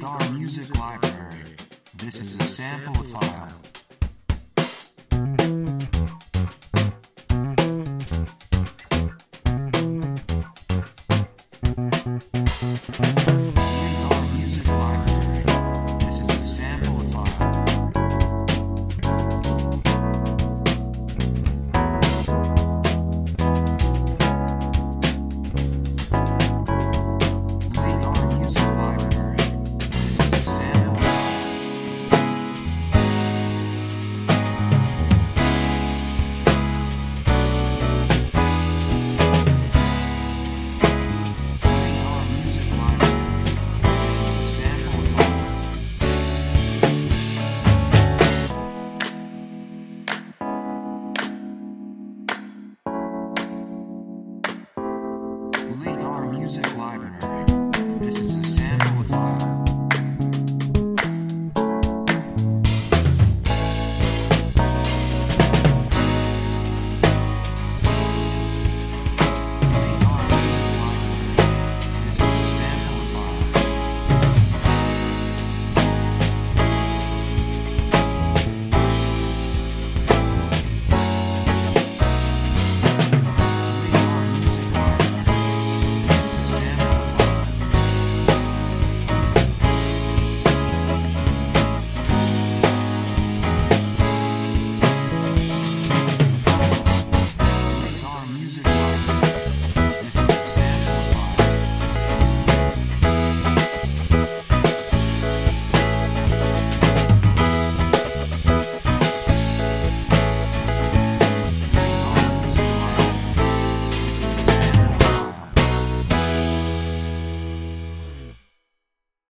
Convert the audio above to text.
LeadR Music Library. This is a sample file. LeadR Music Library. This is a sample file. LeadR Music Library. This is a sample file. LeadR Music Library. This is a sample file. LeadR Music Library. This is